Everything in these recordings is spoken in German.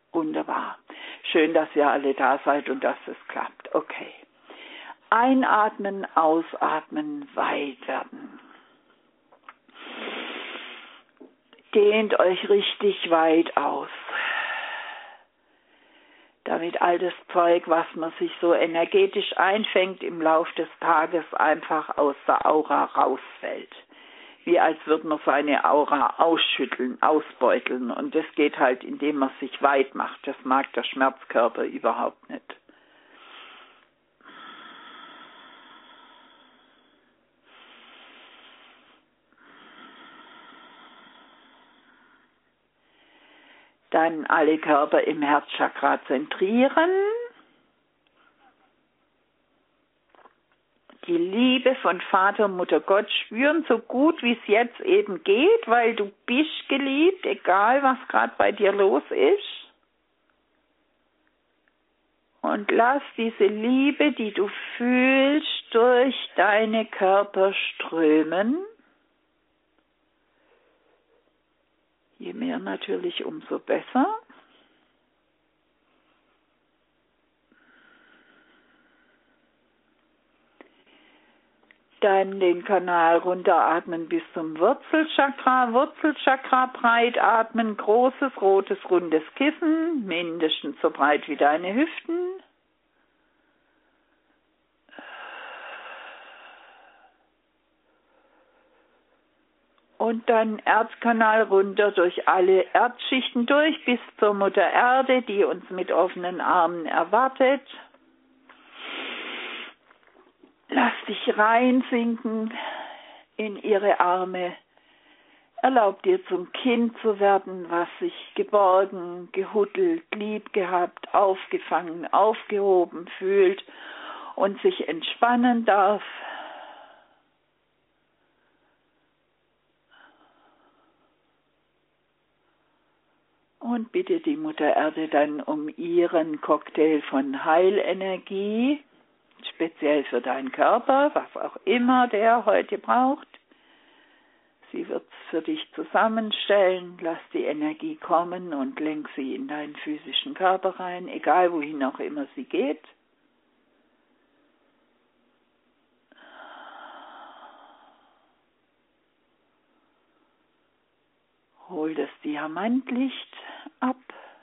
Wunderbar. Schön, dass ihr alle da seid und dass es klappt. Okay. Einatmen, ausatmen, weit werden. Dehnt euch richtig weit aus. Damit all das Zeug, was man sich so energetisch einfängt, im Lauf des Tages einfach aus der Aura rausfällt. Wie als würde man seine Aura ausschütteln, ausbeuteln. Und das geht halt, indem man sich weit macht. Das mag der Schmerzkörper überhaupt nicht. Dann alle Körper im Herzchakra zentrieren. Die Liebe von Vater und Mutter Gott spüren, so gut wie es jetzt eben geht, weil du bist geliebt, egal was gerade bei dir los ist. Und lass diese Liebe, die du fühlst, durch deine Körper strömen. Je mehr natürlich, umso besser. Dann den Kanal runteratmen bis zum Wurzelchakra. Wurzelchakra breit atmen, großes, rotes, rundes Kissen, mindestens so breit wie deine Hüften. Und dann Erdkanal runter durch alle Erdschichten durch bis zur Mutter Erde, die uns mit offenen Armen erwartet. Lass dich reinsinken in ihre Arme. Erlaub dir zum Kind zu werden, was sich geborgen, gehuddelt, lieb gehabt, aufgefangen, aufgehoben fühlt und sich entspannen darf. Und bitte die Mutter Erde dann um ihren Cocktail von Heilenergie, speziell für deinen Körper, was auch immer der heute braucht. Sie wird es für dich zusammenstellen, lass die Energie kommen und lenk sie in deinen physischen Körper rein, egal wohin auch immer sie geht. Hol das Diamantlicht ab,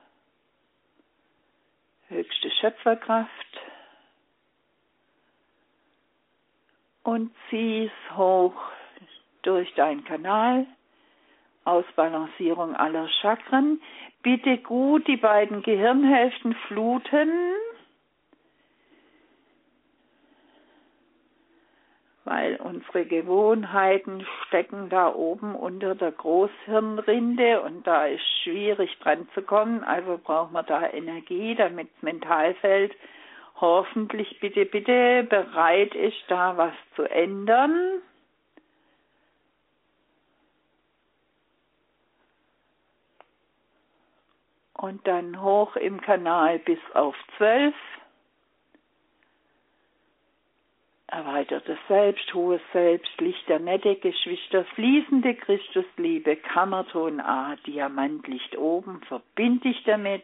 höchste Schöpferkraft, und zieh es hoch durch deinen Kanal, Ausbalancierung aller Chakren. Bitte gut die beiden Gehirnhälften fluten, weil unsere Gewohnheiten stecken da oben unter der Großhirnrinde und da ist schwierig dran zu kommen, also braucht man da Energie, damit das Mentalfeld hoffentlich bitte bereit ist, da was zu ändern. Und dann hoch im Kanal bis auf 12. Erweitertes Selbst, hohes Selbst, Licht der Nette, Geschwister, fließende Christusliebe, Kammerton A, Diamantlicht oben, verbind dich damit.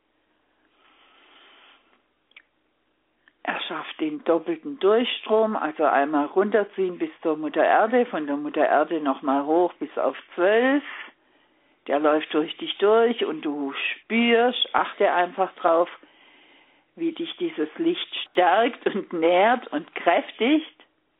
Erschafft den doppelten Durchstrom, also einmal runterziehen bis zur Mutter Erde, von der Mutter Erde nochmal hoch bis auf 12. Der läuft durch dich durch und du spürst, achte einfach drauf, wie dich dieses Licht stärkt und nährt und kräftigt.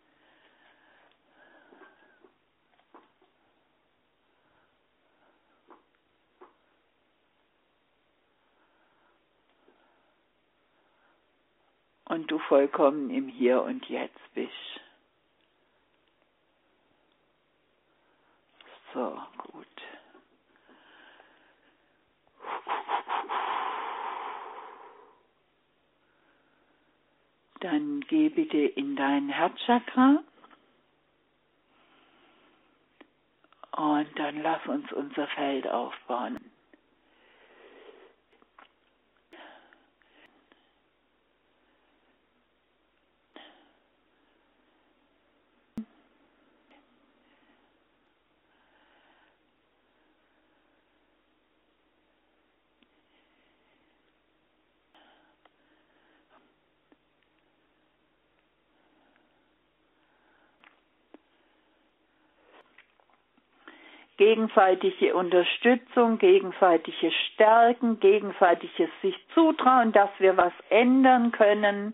Und du vollkommen im Hier und Jetzt bist. So, gut. Dann geh bitte in dein Herzchakra und dann lass uns unser Feld aufbauen. gegenseitige Unterstützung, gegenseitiges Stärken, gegenseitiges sich zutrauen, dass wir was ändern können.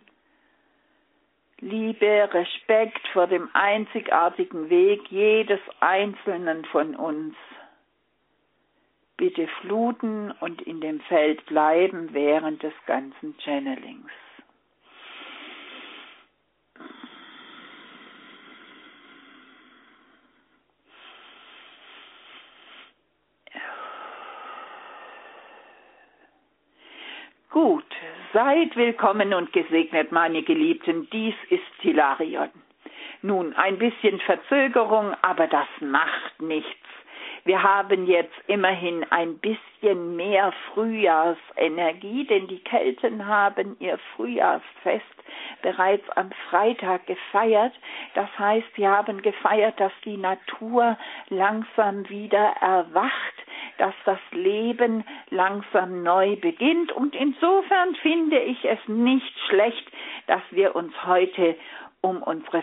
Liebe, Respekt vor dem einzigartigen Weg jedes Einzelnen von uns. Bitte fluten und in dem Feld bleiben während des ganzen Channelings. Gut, seid willkommen und gesegnet, meine Geliebten, dies ist Hilarion. Nun, ein bisschen Verzögerung, aber das macht nichts. Wir haben jetzt immerhin ein bisschen mehr Frühjahrsenergie, denn die Kelten haben ihr Frühjahrsfest bereits am Freitag gefeiert. Das heißt, sie haben gefeiert, dass die Natur langsam wieder erwacht, dass das Leben langsam neu beginnt. Und insofern finde ich es nicht schlecht, dass wir uns heute um unsere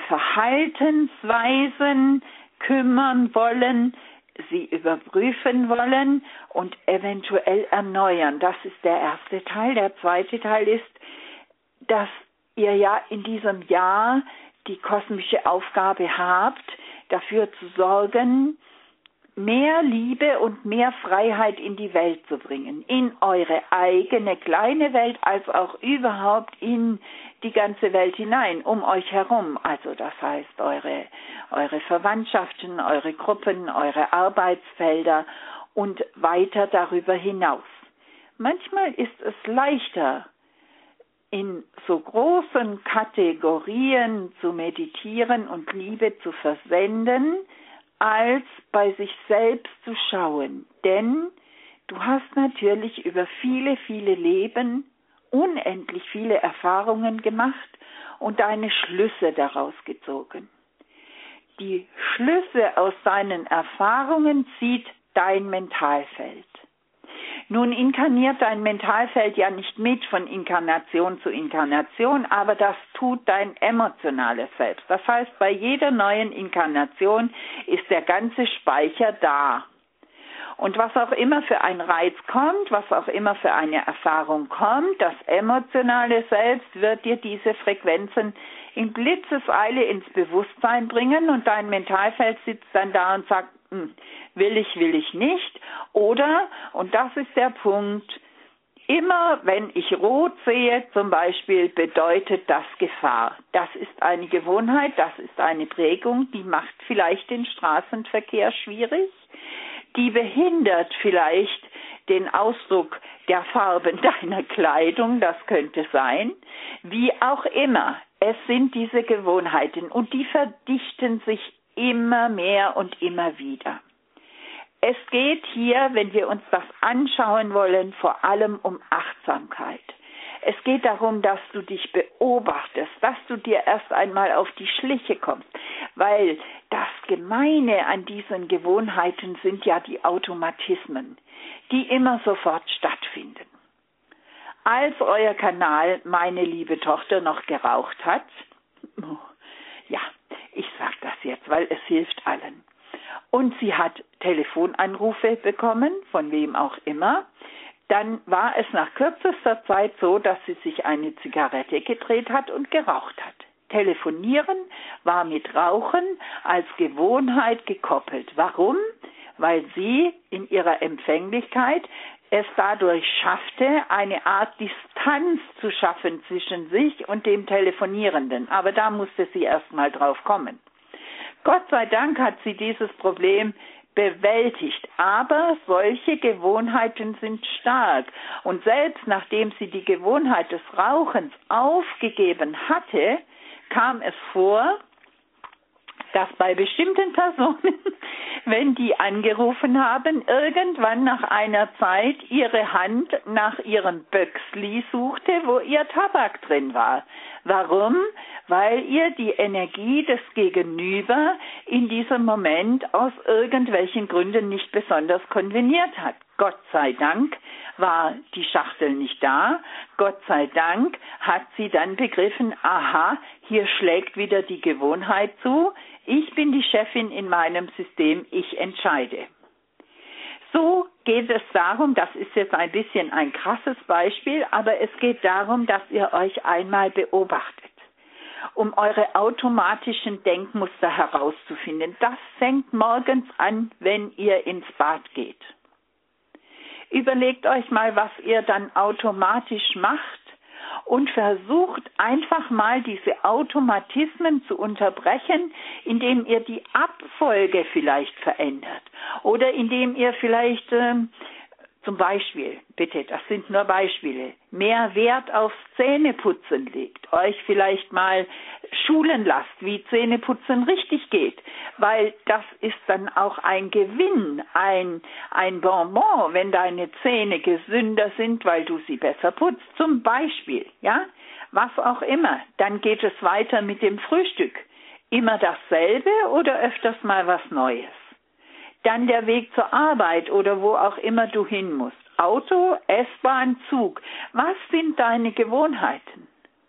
Verhaltensweisen kümmern wollen, sie überprüfen wollen und eventuell erneuern. Das ist der erste Teil. Der zweite Teil ist, dass ihr ja in diesem Jahr die kosmische Aufgabe habt, dafür zu sorgen, mehr Liebe und mehr Freiheit in die Welt zu bringen, in eure eigene kleine Welt, als auch überhaupt in die ganze Welt hinein, um euch herum. Also das heißt, eure Verwandtschaften, eure Gruppen, eure Arbeitsfelder und weiter darüber hinaus. Manchmal ist es leichter, in so großen Kategorien zu meditieren und Liebe zu versenden, als bei sich selbst zu schauen. Denn du hast natürlich über viele, viele Leben unendlich viele Erfahrungen gemacht und deine Schlüsse daraus gezogen. Die Schlüsse aus deinen Erfahrungen zieht dein Mentalfeld. Nun inkarniert dein Mentalfeld ja nicht mit von Inkarnation zu Inkarnation, aber das tut dein emotionales Selbst. Das heißt, bei jeder neuen Inkarnation ist der ganze Speicher da. Und was auch immer für ein Reiz kommt, was auch immer für eine Erfahrung kommt, das emotionale Selbst wird dir diese Frequenzen in Blitzeseile ins Bewusstsein bringen und dein Mentalfeld sitzt dann da und sagt, will ich nicht. Oder, und das ist der Punkt, immer wenn ich rot sehe zum Beispiel, bedeutet das Gefahr. Das ist eine Gewohnheit, das ist eine Prägung, die macht vielleicht den Straßenverkehr schwierig. Die behindert vielleicht den Ausdruck der Farben deiner Kleidung, das könnte sein. Wie auch immer, es sind diese Gewohnheiten und die verdichten sich immer mehr und immer wieder. Es geht hier, wenn wir uns das anschauen wollen, vor allem um Achtsamkeit. Es geht darum, dass du dich beobachtest, dass du dir erst einmal auf die Schliche kommst, weil das Gemeine an diesen Gewohnheiten sind ja die Automatismen, die immer sofort stattfinden. Als euer Kanal, meine liebe Tochter, noch geraucht hat, ja, ich sage das jetzt, weil es hilft allen, und sie hat Telefonanrufe bekommen, von wem auch immer, dann war es nach kürzester Zeit so, dass sie sich eine Zigarette gedreht hat und geraucht hat. Telefonieren war mit Rauchen als Gewohnheit gekoppelt. Warum? Weil sie in ihrer Empfänglichkeit es dadurch schaffte, eine Art Distanz zu schaffen zwischen sich und dem Telefonierenden. Aber da musste sie erst mal drauf kommen. Gott sei Dank hat sie dieses Problem bewältigt, aber solche Gewohnheiten sind stark. Und selbst nachdem sie die Gewohnheit des Rauchens aufgegeben hatte, kam es vor, dass bei bestimmten Personen, wenn die angerufen haben, irgendwann nach einer Zeit ihre Hand nach ihrem Böcksli suchte, wo ihr Tabak drin war. Warum? Weil ihr die Energie des Gegenüber in diesem Moment aus irgendwelchen Gründen nicht besonders konveniert hat. Gott sei Dank war die Schachtel nicht da. Gott sei Dank hat sie dann begriffen, aha, hier schlägt wieder die Gewohnheit zu. Ich bin die Chefin in meinem System, ich entscheide. So geht es darum, das ist jetzt ein bisschen ein krasses Beispiel, aber es geht darum, dass ihr euch einmal beobachtet, um eure automatischen Denkmuster herauszufinden. Das fängt morgens an, wenn ihr ins Bad geht. Überlegt euch mal, was ihr dann automatisch macht und versucht einfach mal diese Automatismen zu unterbrechen, indem ihr die Abfolge vielleicht verändert oder indem ihr vielleicht zum Beispiel, bitte, das sind nur Beispiele, mehr Wert aufs Zähneputzen legt, euch vielleicht mal schulen lasst, wie Zähneputzen richtig geht, weil das ist dann auch ein Gewinn, ein Bonbon, wenn deine Zähne gesünder sind, weil du sie besser putzt, zum Beispiel, ja, was auch immer. Dann geht es weiter mit dem Frühstück. Immer dasselbe oder öfters mal was Neues? Dann der Weg zur Arbeit oder wo auch immer du hin musst. Auto, S-Bahn, Zug. Was sind deine Gewohnheiten?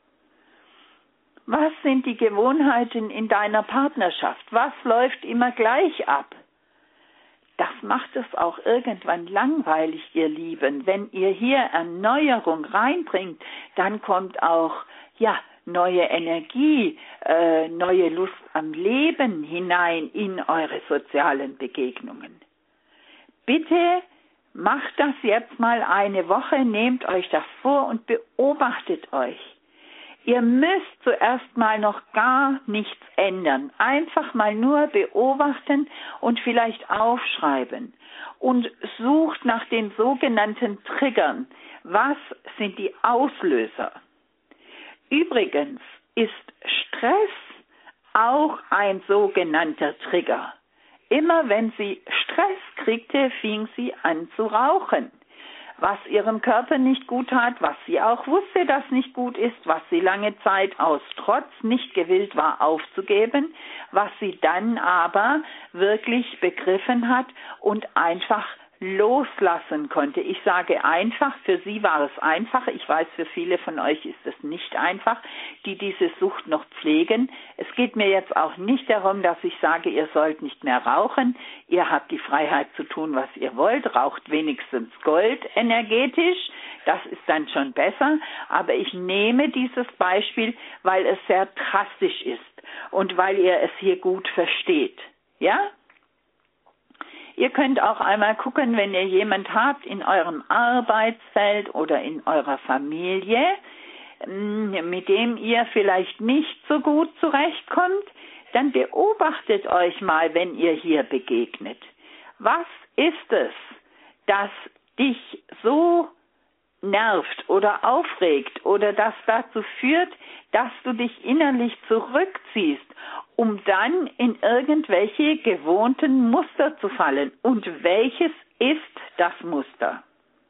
Was sind die Gewohnheiten in deiner Partnerschaft? Was läuft immer gleich ab? Das macht es auch irgendwann langweilig, ihr Lieben. Wenn ihr hier Erneuerung reinbringt, dann kommt auch, neue Energie, neue Lust am Leben hinein in eure sozialen Begegnungen. Bitte macht das jetzt mal eine Woche, nehmt euch das vor und beobachtet euch. Ihr müsst zuerst mal noch gar nichts ändern. Einfach mal nur beobachten und vielleicht aufschreiben. Und sucht nach den sogenannten Triggern. Was sind die Auslöser? Übrigens ist Stress auch ein sogenannter Trigger. Immer wenn sie Stress kriegte, fing sie an zu rauchen. Was ihrem Körper nicht gut tat, was sie auch wusste, dass nicht gut ist, was sie lange Zeit aus Trotz nicht gewillt war aufzugeben, was sie dann aber wirklich begriffen hat und einfach loslassen konnte. Ich sage einfach, für sie war es einfach. Ich weiß, für viele von euch ist es nicht einfach, die diese Sucht noch pflegen. Es geht mir jetzt auch nicht darum, dass ich sage, ihr sollt nicht mehr rauchen. Ihr habt die Freiheit zu tun, was ihr wollt. Raucht wenigstens Gold energetisch. Das ist dann schon besser. Aber ich nehme dieses Beispiel, weil es sehr drastisch ist und weil ihr es hier gut versteht. Ja? Ihr könnt auch einmal gucken, wenn ihr jemand habt in eurem Arbeitsfeld oder in eurer Familie, mit dem ihr vielleicht nicht so gut zurechtkommt, dann beobachtet euch mal, wenn ihr hier begegnet. Was ist es, das dich so nervt oder aufregt oder das dazu führt, dass du dich innerlich zurückziehst, um dann in irgendwelche gewohnten Muster zu fallen. Und welches ist das Muster?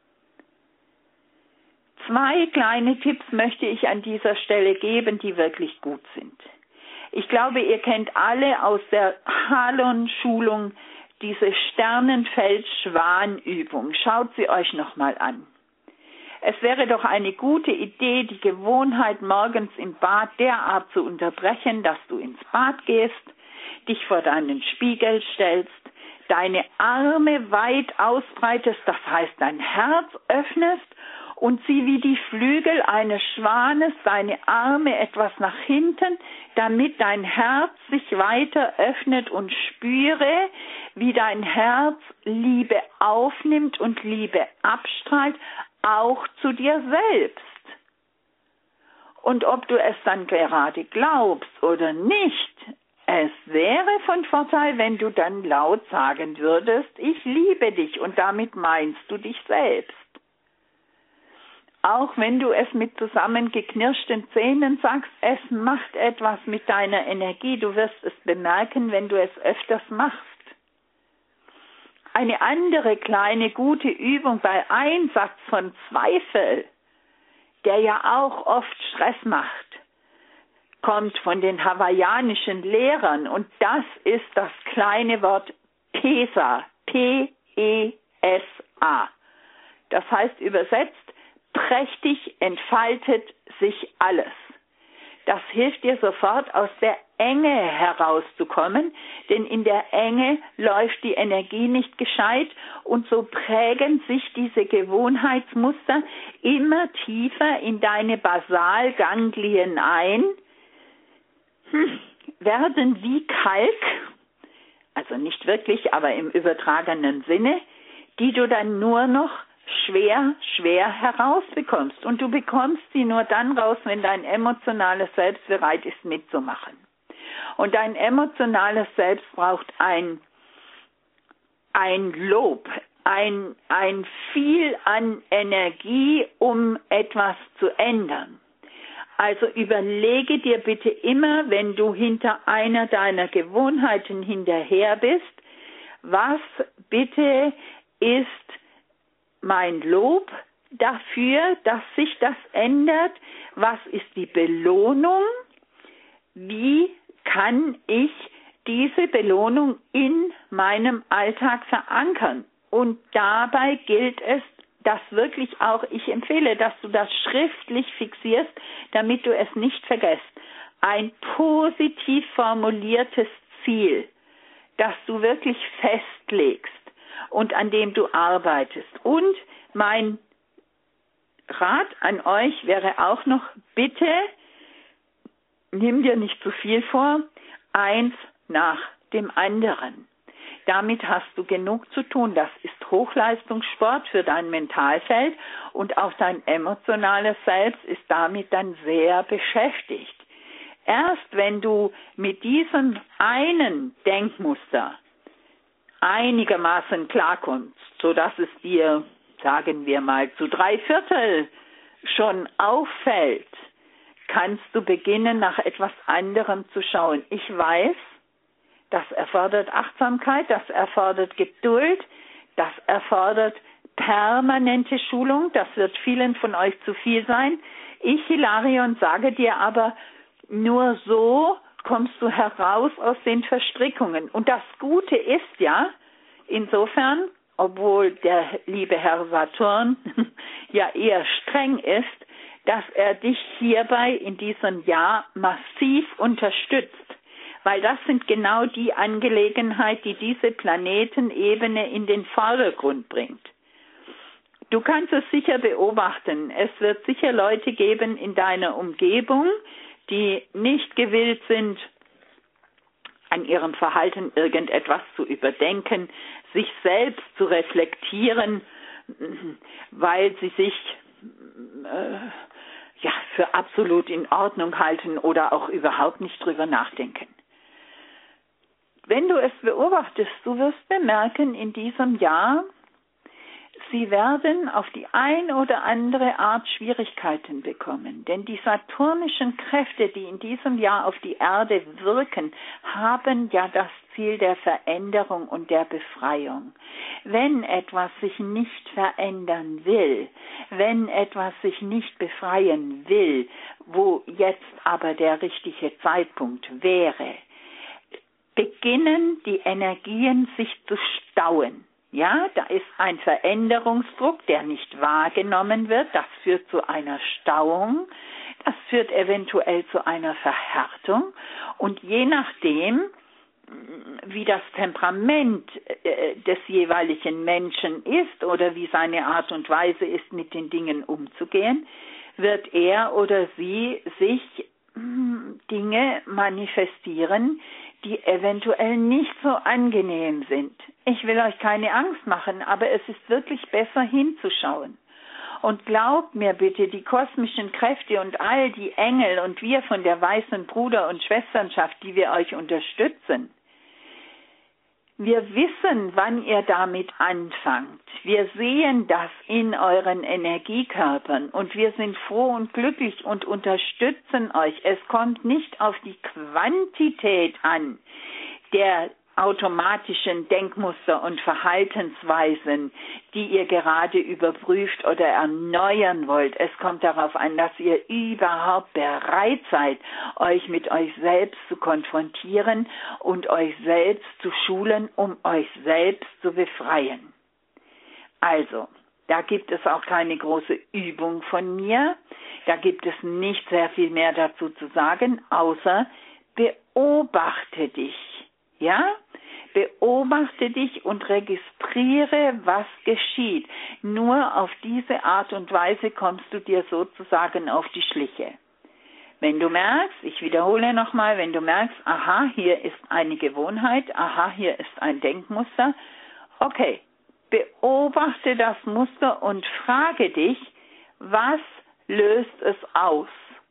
2 kleine Tipps möchte ich an dieser Stelle geben, die wirklich gut sind. Ich glaube, ihr kennt alle aus der Halon-Schulung diese Sternenfeld-Schwan-Übung. Schaut sie euch nochmal an. Es wäre doch eine gute Idee, die Gewohnheit morgens im Bad derart zu unterbrechen, dass du ins Bad gehst, dich vor deinen Spiegel stellst, deine Arme weit ausbreitest, das heißt dein Herz öffnest und sieh wie die Flügel eines Schwanes deine Arme etwas nach hinten, damit dein Herz sich weiter öffnet und spüre, wie dein Herz Liebe aufnimmt und Liebe abstrahlt, auch zu dir selbst. Und ob du es dann gerade glaubst oder nicht, es wäre von Vorteil, wenn du dann laut sagen würdest, ich liebe dich, und damit meinst du dich selbst. Auch wenn du es mit zusammengeknirschten Zähnen sagst, es macht etwas mit deiner Energie, du wirst es bemerken, wenn du es öfters machst. Eine andere kleine gute Übung bei Einsatz von Zweifel, der ja auch oft Stress macht, kommt von den hawaiianischen Lehrern, und das ist das kleine Wort PESA, P-E-S-A. Das heißt übersetzt, prächtig entfaltet sich alles. Das hilft dir sofort, aus der Enge herauszukommen, denn in der Enge läuft die Energie nicht gescheit und so prägen sich diese Gewohnheitsmuster immer tiefer in deine Basalganglien ein, werden wie Kalk, also nicht wirklich, aber im übertragenen Sinne, die du dann nur noch schwer herausbekommst. Und du bekommst sie nur dann raus, wenn dein emotionales Selbst bereit ist, mitzumachen. Und dein emotionales Selbst braucht ein Lob, ein viel an Energie, um etwas zu ändern. Also überlege dir bitte immer, wenn du hinter einer deiner Gewohnheiten hinterher bist, was bitte ist mein Lob dafür, dass sich das ändert? Was ist die Belohnung? Wie kann ich diese Belohnung in meinem Alltag verankern? Und dabei gilt es, dass wirklich auch, ich empfehle, dass du das schriftlich fixierst, damit du es nicht vergisst. Ein positiv formuliertes Ziel, das du wirklich festlegst und an dem du arbeitest. Und mein Rat an euch wäre auch noch, bitte nimm dir nicht zu viel vor, eins nach dem anderen. Damit hast du genug zu tun. Das ist Hochleistungssport für dein Mentalfeld und auch dein emotionales Selbst ist damit dann sehr beschäftigt. Erst wenn du mit diesem einen Denkmuster einigermaßen klarkommst, sodass es dir, sagen wir mal, zu 3/4 schon auffällt, kannst du beginnen, nach etwas anderem zu schauen. Ich weiß, das erfordert Achtsamkeit, das erfordert Geduld, das erfordert permanente Schulung, das wird vielen von euch zu viel sein. Ich, Hilarion, sage dir aber, nur so kommst du heraus aus den Verstrickungen. Und das Gute ist ja, insofern, obwohl der liebe Herr Saturn ja eher streng ist, dass er dich hierbei in diesem Jahr massiv unterstützt. Weil das sind genau die Angelegenheiten, die diese Planetenebene in den Vordergrund bringt. Du kannst es sicher beobachten. Es wird sicher Leute geben in deiner Umgebung, die nicht gewillt sind, an ihrem Verhalten irgendetwas zu überdenken, sich selbst zu reflektieren, weil sie sich für absolut in Ordnung halten oder auch überhaupt nicht drüber nachdenken. Wenn du es beobachtest, du wirst bemerken, in diesem Jahr, sie werden auf die ein oder andere Art Schwierigkeiten bekommen. Denn die saturnischen Kräfte, die in diesem Jahr auf die Erde wirken, haben ja das Ziel der Veränderung und der Befreiung. Wenn etwas sich nicht verändern will, wenn etwas sich nicht befreien will, wo jetzt aber der richtige Zeitpunkt wäre, beginnen die Energien sich zu stauen. Ja, da ist ein Veränderungsdruck, der nicht wahrgenommen wird. Das führt zu einer Stauung. Das führt eventuell zu einer Verhärtung. Und je nachdem, wie das Temperament des jeweiligen Menschen ist oder wie seine Art und Weise ist, mit den Dingen umzugehen, wird er oder sie sich Dinge manifestieren, die eventuell nicht so angenehm sind. Ich will euch keine Angst machen, aber es ist wirklich besser hinzuschauen. Und glaubt mir bitte, die kosmischen Kräfte und all die Engel und wir von der weißen Bruder- und Schwesternschaft, die wir euch unterstützen, wir wissen, wann ihr damit anfangt. Wir sehen das in euren Energiekörpern und wir sind froh und glücklich und unterstützen euch. Es kommt nicht auf die Quantität an der automatischen Denkmuster und Verhaltensweisen, die ihr gerade überprüft oder erneuern wollt. Es kommt darauf an, dass ihr überhaupt bereit seid, euch mit euch selbst zu konfrontieren und euch selbst zu schulen, um euch selbst zu befreien. Also, da gibt es auch keine große Übung von mir. Da gibt es nicht sehr viel mehr dazu zu sagen, außer beobachte dich. Ja? Beobachte dich und registriere, was geschieht. Nur auf diese Art und Weise kommst du dir sozusagen auf die Schliche. Wenn du merkst, ich wiederhole nochmal, wenn du merkst, aha, hier ist eine Gewohnheit, aha, hier ist ein Denkmuster, okay, beobachte das Muster und frage dich, was löst es aus?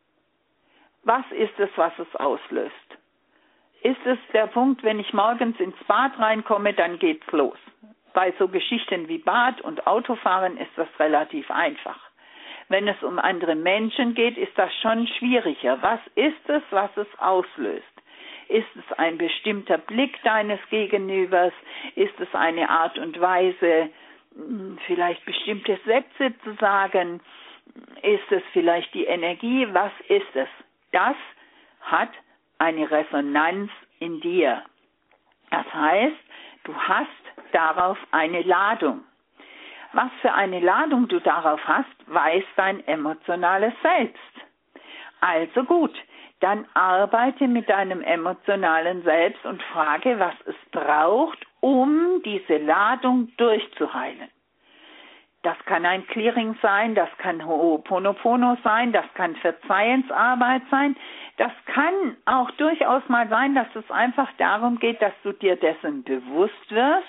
Was ist es, was es auslöst? Ist es der Punkt, wenn ich morgens ins Bad reinkomme, dann geht's los. Bei so Geschichten wie Bad und Autofahren ist das relativ einfach. Wenn es um andere Menschen geht, ist das schon schwieriger. Was ist es, was es auslöst? Ist es ein bestimmter Blick deines Gegenübers? Ist es eine Art und Weise, vielleicht bestimmte Sätze zu sagen? Ist es vielleicht die Energie? Was ist es? Das hat eine Resonanz in dir. Das heißt, du hast darauf eine Ladung. Was für eine Ladung du darauf hast, weiß dein emotionales Selbst. Also gut, dann arbeite mit deinem emotionalen Selbst und frage, was es braucht, um diese Ladung durchzuheilen. Das kann ein Clearing sein, das kann Ho'oponopono sein, das kann Verzeihensarbeit sein. Das kann auch durchaus mal sein, dass es einfach darum geht, dass du dir dessen bewusst wirst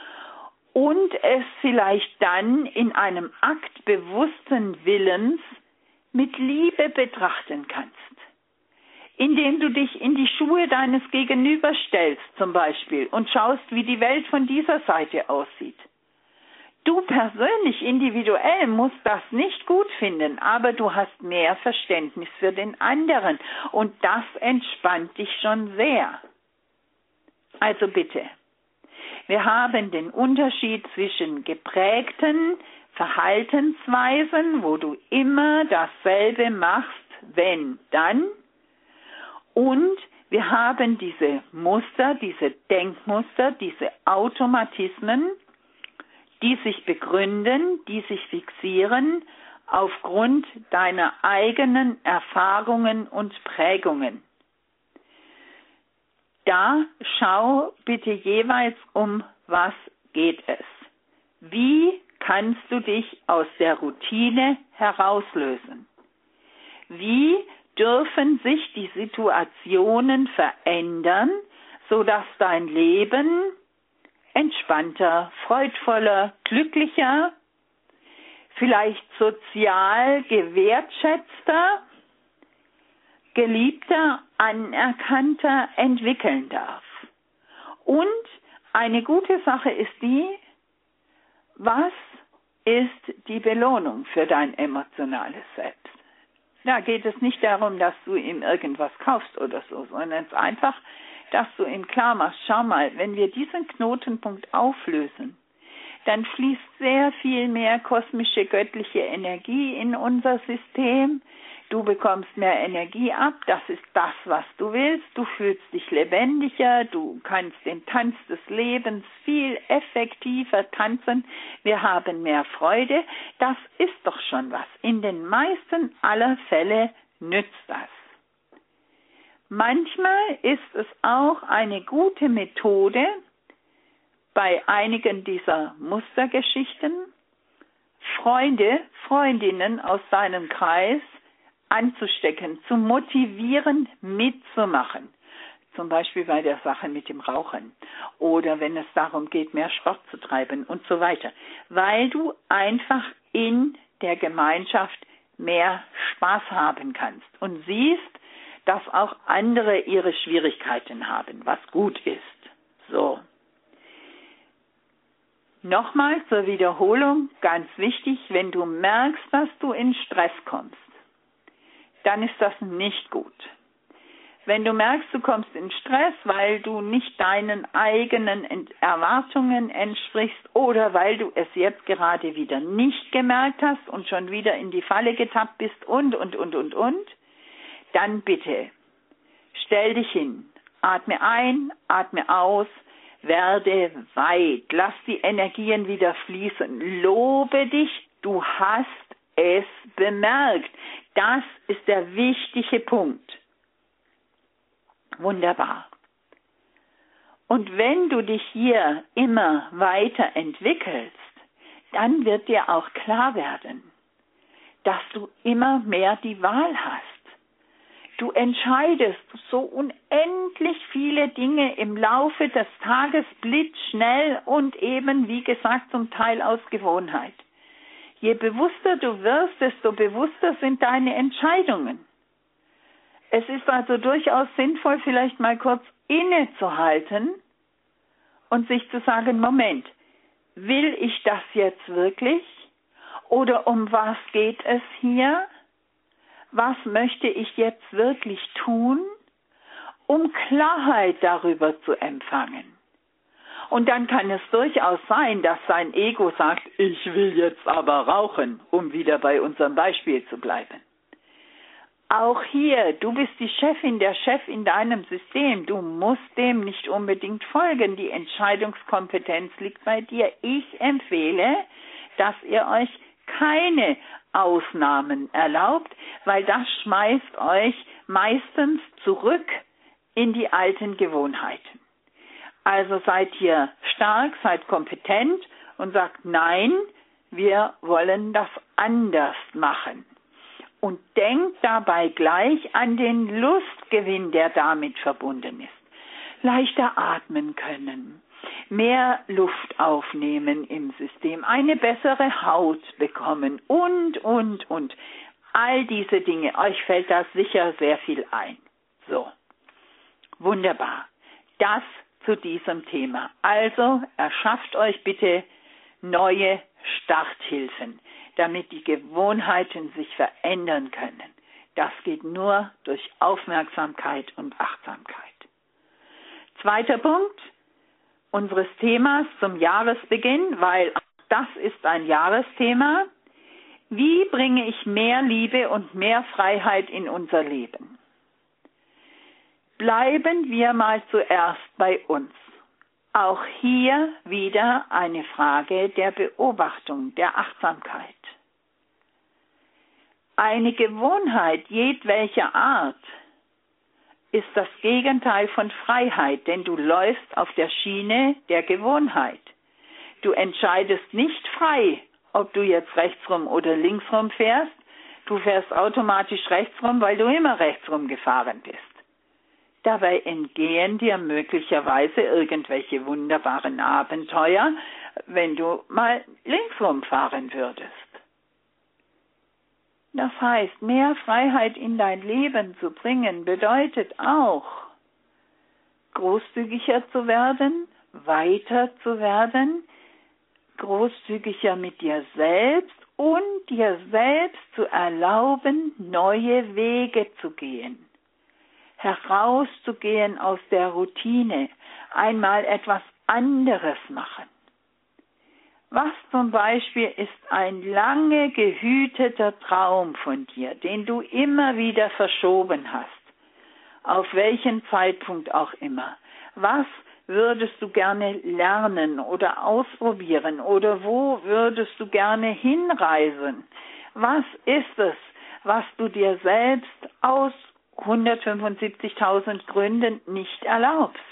und es vielleicht dann in einem Akt bewussten Willens mit Liebe betrachten kannst. Indem du dich in die Schuhe deines Gegenübers stellst zum Beispiel und schaust, wie die Welt von dieser Seite aussieht. Du persönlich, individuell musst das nicht gut finden, aber du hast mehr Verständnis für den anderen und das entspannt dich schon sehr. Also bitte, wir haben den Unterschied zwischen geprägten Verhaltensweisen, wo du immer dasselbe machst, wenn, dann, und wir haben diese Muster, diese Denkmuster, diese Automatismen, die sich begründen, die sich fixieren aufgrund deiner eigenen Erfahrungen und Prägungen. Da schau bitte jeweils, um was geht es. Wie kannst du dich aus der Routine herauslösen? Wie dürfen sich die Situationen verändern, sodass dein Leben entspannter, freudvoller, glücklicher, vielleicht sozial gewertschätzter, geliebter, anerkannter entwickeln darf. Und eine gute Sache ist die, was ist die Belohnung für dein emotionales Selbst? Da geht es nicht darum, dass du ihm irgendwas kaufst oder so, sondern es ist einfach, dass du ihm klar machst, schau mal, wenn wir diesen Knotenpunkt auflösen, dann fließt sehr viel mehr kosmische, göttliche Energie in unser System. Du bekommst mehr Energie ab, das ist das, was du willst. Du fühlst dich lebendiger, du kannst den Tanz des Lebens viel effektiver tanzen. Wir haben mehr Freude. Das ist doch schon was. In den meisten aller Fälle nützt das. Manchmal ist es auch eine gute Methode, bei einigen dieser Mustergeschichten Freunde, Freundinnen aus seinem Kreis anzustecken, zu motivieren, mitzumachen. Zum Beispiel bei der Sache mit dem Rauchen oder wenn es darum geht, mehr Sport zu treiben und so weiter. Weil du einfach in der Gemeinschaft mehr Spaß haben kannst und siehst, dass auch andere ihre Schwierigkeiten haben, was gut ist. So. Nochmal zur Wiederholung, ganz wichtig, wenn du merkst, dass du in Stress kommst, dann ist das nicht gut. Wenn du merkst, du kommst in Stress, weil du nicht deinen eigenen Erwartungen entsprichst oder weil du es jetzt gerade wieder nicht gemerkt hast und schon wieder in die Falle getappt bist und, dann bitte, stell dich hin, atme ein, atme aus, werde weit, lass die Energien wieder fließen, lobe dich, du hast es bemerkt. Das ist der wichtige Punkt. Wunderbar. Und wenn du dich hier immer weiter entwickelst, dann wird dir auch klar werden, dass du immer mehr die Wahl hast. Du entscheidest so unendlich viele Dinge im Laufe des Tages blitzschnell und eben, wie gesagt, zum Teil aus Gewohnheit. Je bewusster du wirst, desto bewusster sind deine Entscheidungen. Es ist also durchaus sinnvoll, vielleicht mal kurz innezuhalten und sich zu sagen, Moment, will ich das jetzt wirklich? Oder um was geht es hier? Was möchte ich jetzt wirklich tun, um Klarheit darüber zu empfangen? Und dann kann es durchaus sein, dass sein Ego sagt, ich will jetzt aber rauchen, um wieder bei unserem Beispiel zu bleiben. Auch hier, du bist die Chefin, der Chef in deinem System. Du musst dem nicht unbedingt folgen. Die Entscheidungskompetenz liegt bei dir. Ich empfehle, dass ihr euch keine Ausnahmen erlaubt, weil das schmeißt euch meistens zurück in die alten Gewohnheiten. Also seid ihr stark, seid kompetent und sagt, nein, wir wollen das anders machen. Und denkt dabei gleich an den Lustgewinn, der damit verbunden ist. Leichter atmen können, mehr Luft aufnehmen im System, eine bessere Haut bekommen und. All diese Dinge, euch fällt da sicher sehr viel ein. So, wunderbar. Das zu diesem Thema. Also erschafft euch bitte neue Starthilfen, damit die Gewohnheiten sich verändern können. Das geht nur durch Aufmerksamkeit und Achtsamkeit. Zweiter Punkt unseres Themas zum Jahresbeginn, weil auch das ist ein Jahresthema. Wie bringe ich mehr Liebe und mehr Freiheit in unser Leben? Bleiben wir mal zuerst bei uns. Auch hier wieder eine Frage der Beobachtung, der Achtsamkeit. Eine Gewohnheit jedwelcher Art ist das Gegenteil von Freiheit, denn du läufst auf der Schiene der Gewohnheit. Du entscheidest nicht frei, ob du jetzt rechtsrum oder linksrum fährst. Du fährst automatisch rechtsrum, weil du immer rechtsrum gefahren bist. Dabei entgehen dir möglicherweise irgendwelche wunderbaren Abenteuer, wenn du mal linksrum fahren würdest. Das heißt, mehr Freiheit in dein Leben zu bringen, bedeutet auch, großzügiger zu werden, weiter zu werden, großzügiger mit dir selbst und dir selbst zu erlauben, neue Wege zu gehen. Herauszugehen aus der Routine, einmal etwas anderes machen. Was zum Beispiel ist ein lange gehüteter Traum von dir, den du immer wieder verschoben hast, auf welchen Zeitpunkt auch immer? Was würdest du gerne lernen oder ausprobieren oder wo würdest du gerne hinreisen? Was ist es, was du dir selbst aus 175.000 Gründen nicht erlaubst?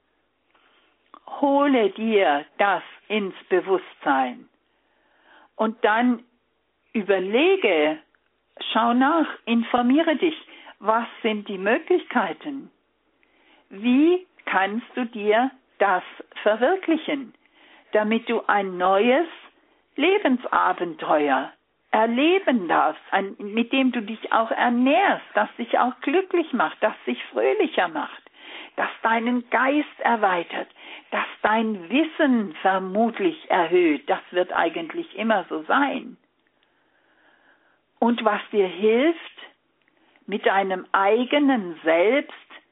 Hole dir das ins Bewusstsein und dann überlege, schau nach, informiere dich, was sind die Möglichkeiten? Wie kannst du dir das verwirklichen, damit du ein neues Lebensabenteuer erleben darfst, mit dem du dich auch ernährst, das dich auch glücklich macht, das dich fröhlicher macht, das deinen Geist erweitert, das dein Wissen vermutlich erhöht. Das wird eigentlich immer so sein. Und was dir hilft, mit deinem eigenen Selbst,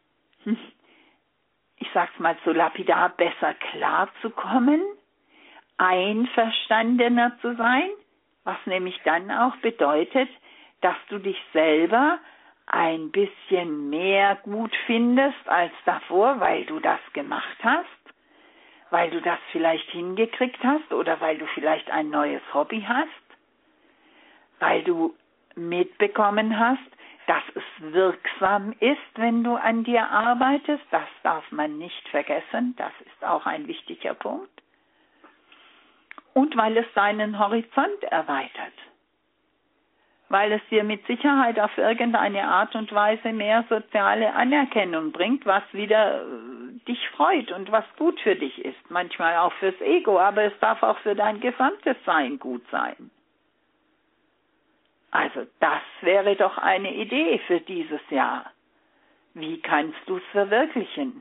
ich sag's mal so lapidar, besser klarzukommen, einverstandener zu sein, was nämlich dann auch bedeutet, dass du dich selber ein bisschen mehr gut findest als davor, weil du das gemacht hast, weil du das vielleicht hingekriegt hast oder weil du vielleicht ein neues Hobby hast, weil du mitbekommen hast, dass es wirksam ist, wenn du an dir arbeitest. Das darf man nicht vergessen. Das ist auch ein wichtiger Punkt. Und weil es deinen Horizont erweitert. Weil es dir mit Sicherheit auf irgendeine Art und Weise mehr soziale Anerkennung bringt, was wieder dich freut und was gut für dich ist. Manchmal auch fürs Ego, aber es darf auch für dein gesamtes Sein gut sein. Also das wäre doch eine Idee für dieses Jahr. Wie kannst du es verwirklichen?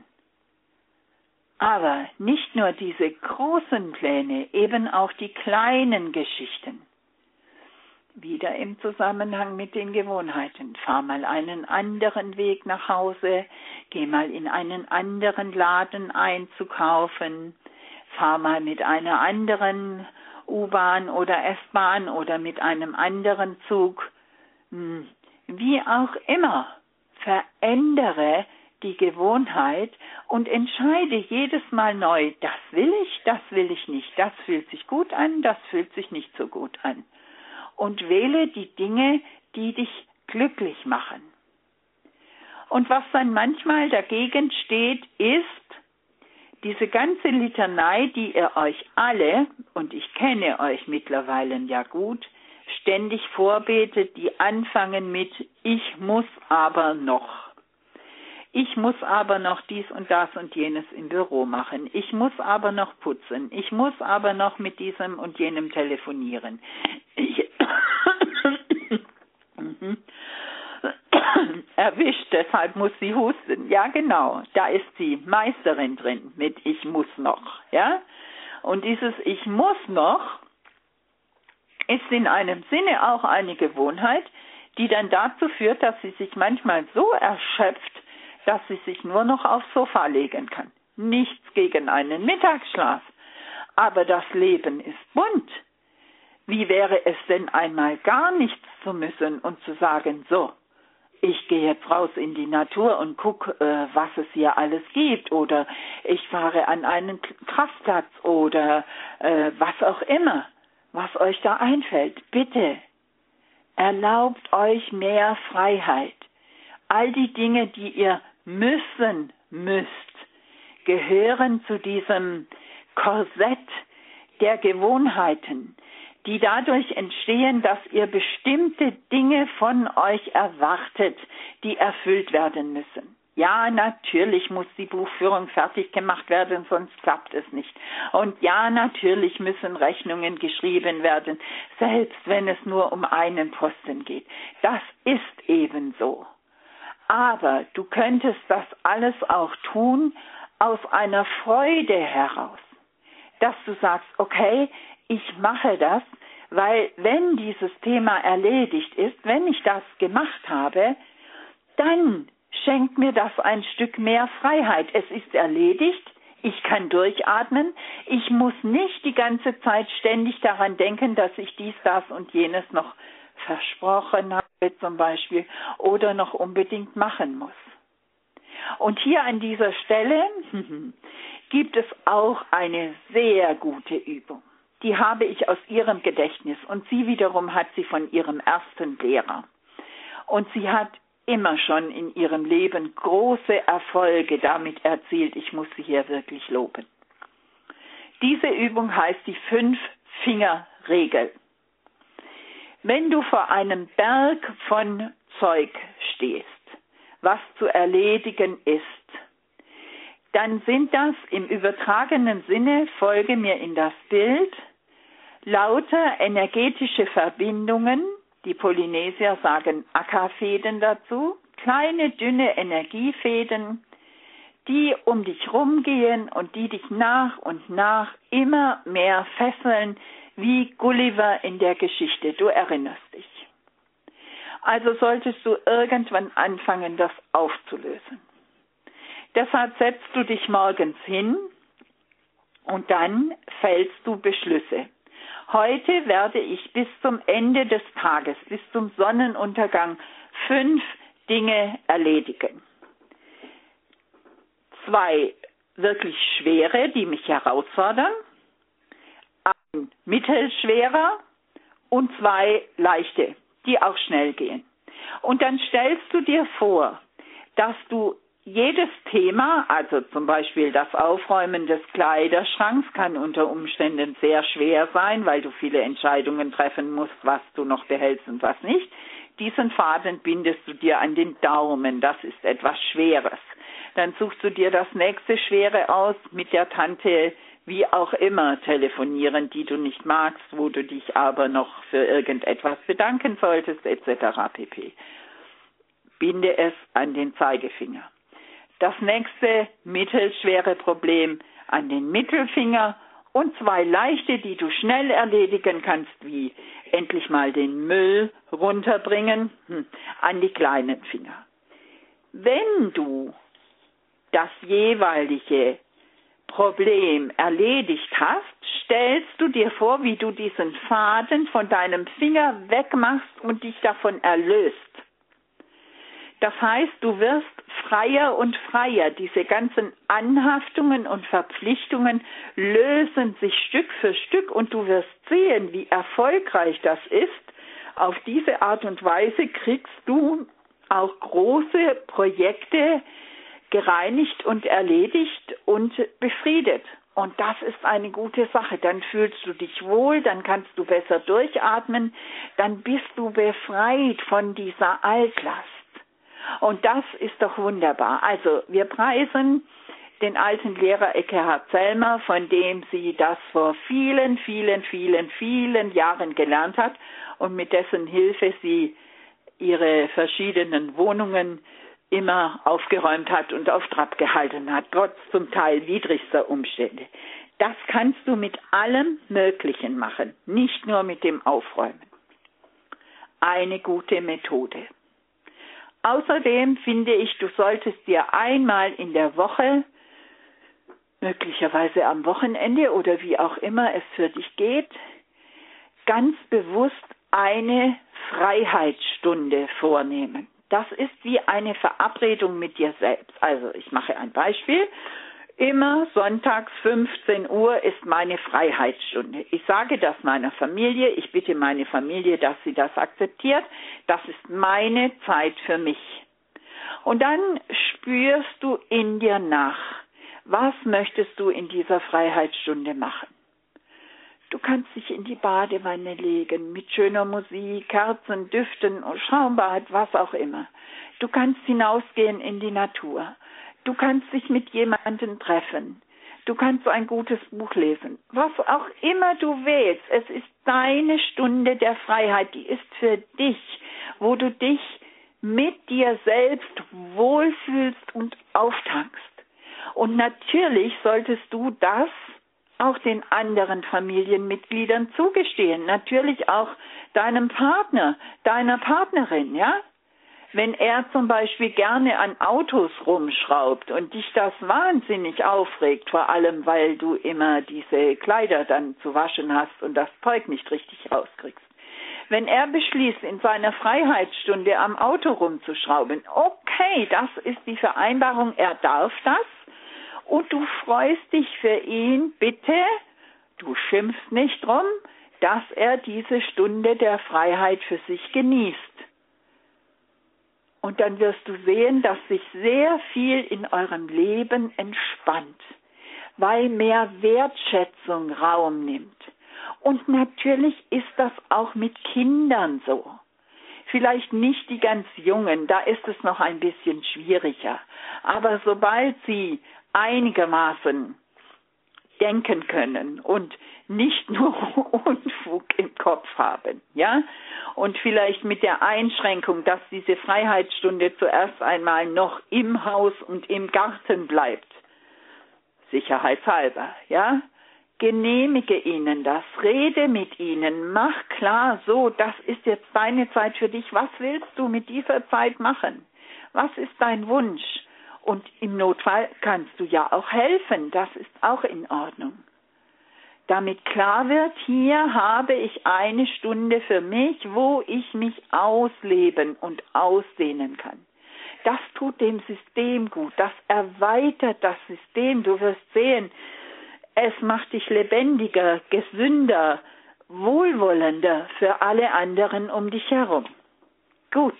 Aber nicht nur diese großen Pläne, eben auch die kleinen Geschichten. Wieder im Zusammenhang mit den Gewohnheiten. Fahr mal einen anderen Weg nach Hause, geh mal in einen anderen Laden einzukaufen, fahr mal mit einer anderen U-Bahn oder S-Bahn oder mit einem anderen Zug. Wie auch immer, verändere die Gewohnheit und entscheide jedes Mal neu, das will ich nicht, das fühlt sich gut an, das fühlt sich nicht so gut an. Und wähle die Dinge, die dich glücklich machen. Und was dann manchmal dagegen steht, ist diese ganze Litanei, die ihr euch alle, und ich kenne euch mittlerweile ja gut, ständig vorbetet, die anfangen mit ich muss aber noch. Ich muss aber noch dies und das und jenes im Büro machen. Ich muss aber noch putzen. Ich muss aber noch mit diesem und jenem telefonieren. Erwischt, deshalb muss sie husten. Ja, genau, da ist sie Meisterin drin mit ich muss noch. Ja? Und dieses ich muss noch ist in einem Sinne auch eine Gewohnheit, die dann dazu führt, dass sie sich manchmal so erschöpft, dass sie sich nur noch aufs Sofa legen kann. Nichts gegen einen Mittagsschlaf. Aber das Leben ist bunt. Wie wäre es denn einmal gar nichts zu müssen und zu sagen, so, ich gehe jetzt raus in die Natur und gucke, was es hier alles gibt. Oder ich fahre an einen Kraftplatz oder was auch immer, was euch da einfällt. Bitte, erlaubt euch mehr Freiheit. All die Dinge, die ihr müssen müsst, gehören zu diesem Korsett der Gewohnheiten, die dadurch entstehen, dass ihr bestimmte Dinge von euch erwartet, die erfüllt werden müssen. Ja, natürlich muss die Buchführung fertig gemacht werden, sonst klappt es nicht. Und ja, natürlich müssen Rechnungen geschrieben werden, selbst wenn es nur um einen Posten geht. Das ist eben so. Aber du könntest das alles auch tun aus einer Freude heraus, dass du sagst, okay, ich mache das, weil wenn dieses Thema erledigt ist, wenn ich das gemacht habe, dann schenkt mir das ein Stück mehr Freiheit. Es ist erledigt, ich kann durchatmen, ich muss nicht die ganze Zeit ständig daran denken, dass ich dies, das und jenes noch versprochen habe zum Beispiel oder noch unbedingt machen muss. Und hier an dieser Stelle gibt es auch eine sehr gute Übung. Die habe ich aus ihrem Gedächtnis und sie wiederum hat sie von ihrem ersten Lehrer. Und sie hat immer schon in ihrem Leben große Erfolge damit erzielt. Ich muss sie hier wirklich loben. Diese Übung heißt die 5-Finger-Regel. Wenn du vor einem Berg von Zeug stehst, was zu erledigen ist, dann sind das im übertragenen Sinne, folge mir in das Bild, lauter energetische Verbindungen, die Polynesier sagen Akafäden dazu, kleine, dünne Energiefäden, die um dich rumgehen und die dich nach und nach immer mehr fesseln, wie Gulliver in der Geschichte. Du erinnerst dich. Also solltest du irgendwann anfangen, das aufzulösen. Deshalb setzt du dich morgens hin und dann fällst du Beschlüsse. Heute werde ich bis zum Ende des Tages, bis zum Sonnenuntergang 5 Dinge erledigen. 2 wirklich schwere, die mich herausfordern, ein mittelschwerer und 2 leichte, die auch schnell gehen. Und dann stellst du dir vor, dass du jedes Thema, also zum Beispiel das Aufräumen des Kleiderschranks, kann unter Umständen sehr schwer sein, weil du viele Entscheidungen treffen musst, was du noch behältst und was nicht. Diesen Faden bindest du dir an den Daumen, das ist etwas Schweres. Dann suchst du dir das nächste Schwere aus, mit der Tante wie auch immer telefonieren, die du nicht magst, wo du dich aber noch für irgendetwas bedanken solltest, etc. pp. Binde es an den Zeigefinger. Das nächste mittelschwere Problem an den Mittelfinger und 2 leichte, die du schnell erledigen kannst, wie endlich mal den Müll runterbringen, an die kleinen Finger. Wenn du das jeweilige Problem erledigt hast, stellst du dir vor, wie du diesen Faden von deinem Finger wegmachst und dich davon erlöst. Das heißt, du wirst freier und freier. Diese ganzen Anhaftungen und Verpflichtungen lösen sich Stück für Stück und du wirst sehen, wie erfolgreich das ist. Auf diese Art und Weise kriegst du auch große Projekte gereinigt und erledigt und befriedet. Und das ist eine gute Sache. Dann fühlst du dich wohl, dann kannst du besser durchatmen, dann bist du befreit von dieser Altlast. Und das ist doch wunderbar. Also wir preisen den alten Lehrer Eckhard Zellmer, von dem sie das vor vielen, vielen, vielen, vielen Jahren gelernt hat und mit dessen Hilfe sie ihre verschiedenen Wohnungen immer aufgeräumt hat und auf Trab gehalten hat, trotz zum Teil widrigster Umstände. Das kannst du mit allem Möglichen machen, nicht nur mit dem Aufräumen. Eine gute Methode. Außerdem finde ich, du solltest dir einmal in der Woche, möglicherweise am Wochenende oder wie auch immer es für dich geht, ganz bewusst eine Freiheitsstunde vornehmen. Das ist wie eine Verabredung mit dir selbst. Also ich mache ein Beispiel. Immer sonntags 15 Uhr ist meine Freiheitsstunde. Ich sage das meiner Familie. Ich bitte meine Familie, dass sie das akzeptiert. Das ist meine Zeit für mich. Und dann spürst du in dir nach. Was möchtest du in dieser Freiheitsstunde machen? Du kannst dich in die Badewanne legen mit schöner Musik, Kerzen, Düften, Schaumbad, was auch immer. Du kannst hinausgehen in die Natur. Du kannst dich mit jemandem treffen. Du kannst ein gutes Buch lesen. Was auch immer du wählst, es ist deine Stunde der Freiheit, die ist für dich, wo du dich mit dir selbst wohlfühlst und auftankst. Und natürlich solltest du das auch den anderen Familienmitgliedern zugestehen. Natürlich auch deinem Partner, deiner Partnerin, ja? Wenn er zum Beispiel gerne an Autos rumschraubt und dich das wahnsinnig aufregt, vor allem weil du immer diese Kleider dann zu waschen hast und das Zeug nicht richtig rauskriegst. Wenn er beschließt, in seiner Freiheitsstunde am Auto rumzuschrauben, okay, das ist die Vereinbarung, er darf das. Und du freust dich für ihn, bitte, du schimpfst nicht drum, dass er diese Stunde der Freiheit für sich genießt. Und dann wirst du sehen, dass sich sehr viel in eurem Leben entspannt, weil mehr Wertschätzung Raum nimmt. Und natürlich ist das auch mit Kindern so. Vielleicht nicht die ganz Jungen, da ist es noch ein bisschen schwieriger. Aber sobald sie einigermaßen denken können und nicht nur Unfug im Kopf haben, ja? Und vielleicht mit der Einschränkung, dass diese Freiheitsstunde zuerst einmal noch im Haus und im Garten bleibt, sicherheitshalber, ja? Genehmige ihnen das, rede mit ihnen, mach klar, so, das ist jetzt deine Zeit für dich, was willst du mit dieser Zeit machen? Was ist dein Wunsch? Und im Notfall kannst du ja auch helfen, das ist auch in Ordnung. Damit klar wird, hier habe ich eine Stunde für mich, wo ich mich ausleben und ausdehnen kann. Das tut dem System gut, das erweitert das System. Du wirst sehen, es macht dich lebendiger, gesünder, wohlwollender für alle anderen um dich herum. Gut.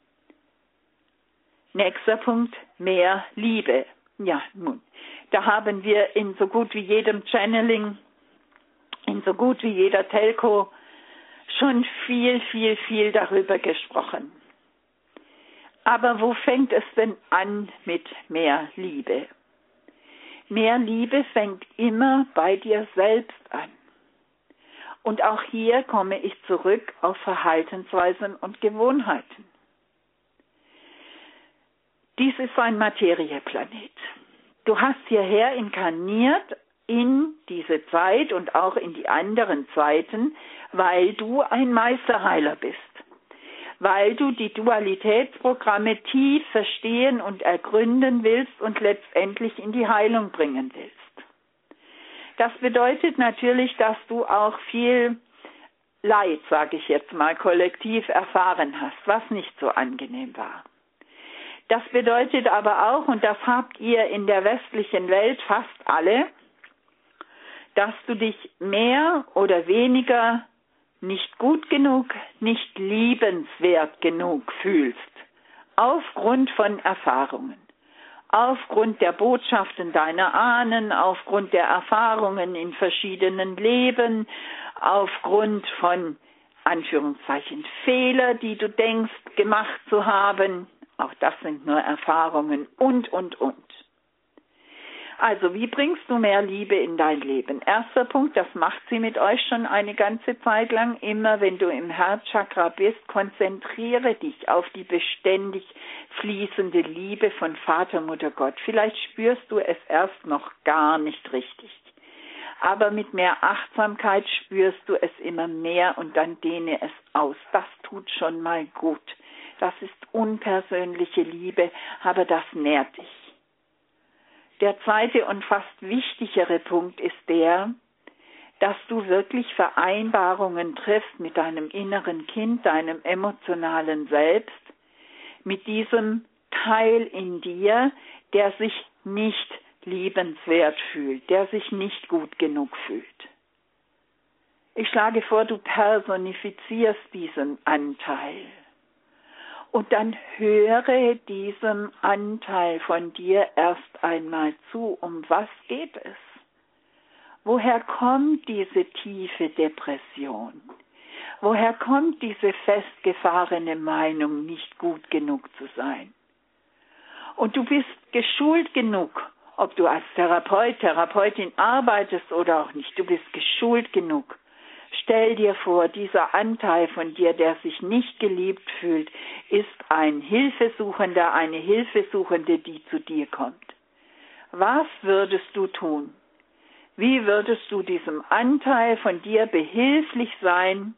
Nächster Punkt, mehr Liebe. Ja, nun, da haben wir in so gut wie jedem Channeling, in so gut wie jeder Telco schon viel darüber gesprochen. Aber wo fängt es denn an mit mehr Liebe? Mehr Liebe fängt immer bei dir selbst an. Und auch hier komme ich zurück auf Verhaltensweisen und Gewohnheiten. Dies ist ein Materieplanet. Du hast hierher inkarniert in diese Zeit und auch in die anderen Zeiten, weil du ein Meisterheiler bist. Weil du die Dualitätsprogramme tief verstehen und ergründen willst und letztendlich in die Heilung bringen willst. Das bedeutet natürlich, dass du auch viel Leid, sage ich jetzt mal, kollektiv erfahren hast, was nicht so angenehm war. Das bedeutet aber auch, und das habt ihr in der westlichen Welt fast alle, dass du dich mehr oder weniger nicht gut genug, nicht liebenswert genug fühlst, aufgrund von Erfahrungen, aufgrund der Botschaften deiner Ahnen, aufgrund der Erfahrungen in verschiedenen Leben, aufgrund von, Anführungszeichen, Fehler, die du denkst, gemacht zu haben. Auch das sind nur Erfahrungen und. Also, wie bringst du mehr Liebe in dein Leben? Erster Punkt, das macht sie mit euch schon eine ganze Zeit lang. Immer wenn du im Herzchakra bist, konzentriere dich auf die beständig fließende Liebe von Vater, Mutter, Gott. Vielleicht spürst du es erst noch gar nicht richtig. Aber mit mehr Achtsamkeit spürst du es immer mehr und dann dehne es aus. Das tut schon mal gut. Das ist unpersönliche Liebe, aber das nährt dich. Der zweite und fast wichtigere Punkt ist der, dass du wirklich Vereinbarungen triffst mit deinem inneren Kind, deinem emotionalen Selbst, mit diesem Teil in dir, der sich nicht liebenswert fühlt, der sich nicht gut genug fühlt. Ich schlage vor, du personifizierst diesen Anteil. Und dann höre diesem Anteil von dir erst einmal zu. Um was geht es? Woher kommt diese tiefe Depression? Woher kommt diese festgefahrene Meinung, nicht gut genug zu sein? Und du bist geschult genug, ob du als Therapeut, Therapeutin arbeitest oder auch nicht. Du bist geschult genug. Stell dir vor, dieser Anteil von dir, der sich nicht geliebt fühlt, ist ein Hilfesuchender, eine Hilfesuchende, die zu dir kommt. Was würdest du tun? Wie würdest du diesem Anteil von dir behilflich sein,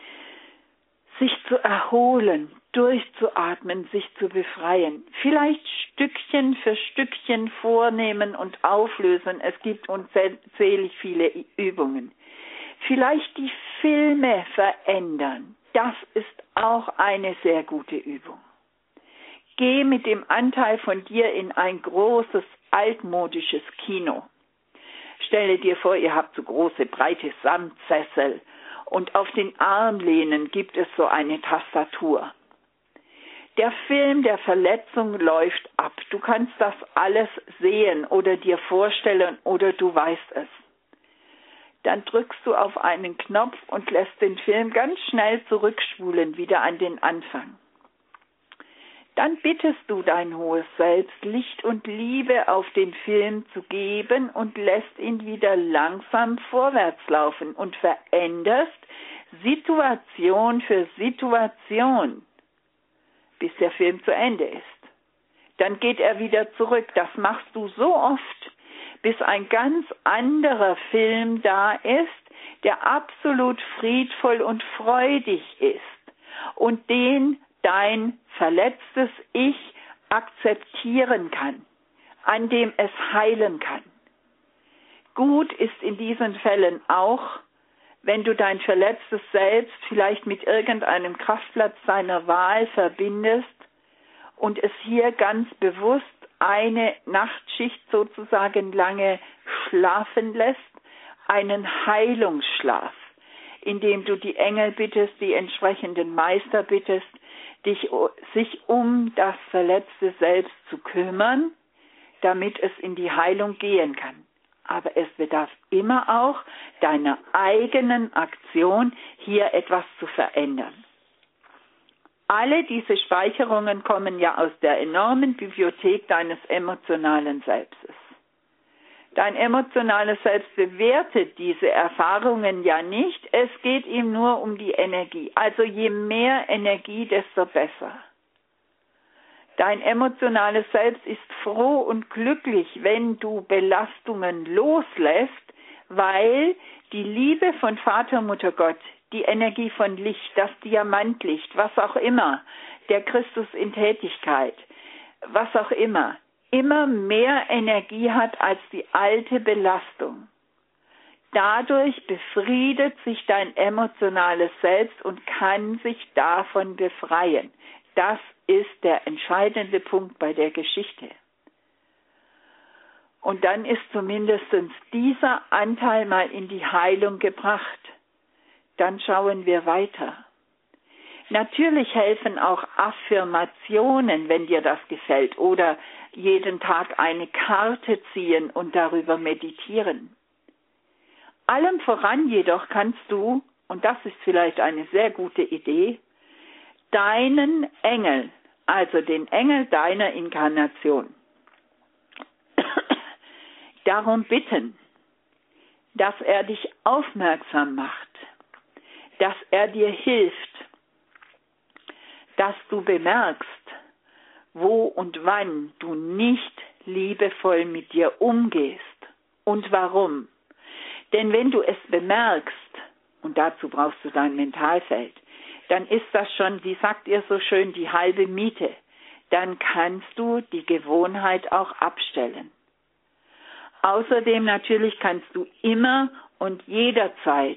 sich zu erholen, durchzuatmen, sich zu befreien? Vielleicht Stückchen für Stückchen vornehmen und auflösen. Es gibt unzählig viele Übungen. Vielleicht die Filme verändern. Das ist auch eine sehr gute Übung. Geh mit dem Anteil von dir in ein großes, altmodisches Kino. Stelle dir vor, ihr habt so große, breite Samtsessel und auf den Armlehnen gibt es so eine Tastatur. Der Film der Verletzung läuft ab. Du kannst das alles sehen oder dir vorstellen oder du weißt es. Dann drückst du auf einen Knopf und lässt den Film ganz schnell zurückspulen, wieder an den Anfang. Dann bittest du dein hohes Selbst, Licht und Liebe auf den Film zu geben und lässt ihn wieder langsam vorwärts laufen und veränderst Situation für Situation, bis der Film zu Ende ist. Dann geht er wieder zurück. Das machst du so oft, bis ein ganz anderer Film da ist, der absolut friedvoll und freudig ist und den dein verletztes Ich akzeptieren kann, an dem es heilen kann. Gut ist in diesen Fällen auch, wenn du dein verletztes Selbst vielleicht mit irgendeinem Kraftplatz deiner Wahl verbindest und es hier ganz bewusst eine Nachtschicht sozusagen lange schlafen lässt, einen Heilungsschlaf, indem du die Engel bittest, die entsprechenden Meister bittest, sich um das verletzte Selbst zu kümmern, damit es in die Heilung gehen kann. Aber es bedarf immer auch deiner eigenen Aktion, hier etwas zu verändern. Alle diese Speicherungen kommen ja aus der enormen Bibliothek deines emotionalen Selbstes. Dein emotionales Selbst bewertet diese Erfahrungen ja nicht, es geht ihm nur um die Energie. Also je mehr Energie, desto besser. Dein emotionales Selbst ist froh und glücklich, wenn du Belastungen loslässt, weil die Liebe von Vater, Mutter Gott, die Energie von Licht, das Diamantlicht, was auch immer, der Christus in Tätigkeit, was auch immer mehr Energie hat als die alte Belastung. Dadurch befriedet sich dein emotionales Selbst und kann sich davon befreien. Das ist der entscheidende Punkt bei der Geschichte. Und dann ist zumindest dieser Anteil mal in die Heilung gebracht. Dann schauen wir weiter. Natürlich helfen auch Affirmationen, wenn dir das gefällt, oder jeden Tag eine Karte ziehen und darüber meditieren. Allem voran jedoch kannst du, und das ist vielleicht eine sehr gute Idee, deinen Engel, also den Engel deiner Inkarnation, darum bitten, dass er dich aufmerksam macht, dass er dir hilft, dass du bemerkst, wo und wann du nicht liebevoll mit dir umgehst und warum. Denn wenn du es bemerkst, und dazu brauchst du dein Mentalfeld, dann ist das schon, wie sagt ihr so schön, die halbe Miete. Dann kannst du die Gewohnheit auch abstellen. Außerdem natürlich kannst du immer und jederzeit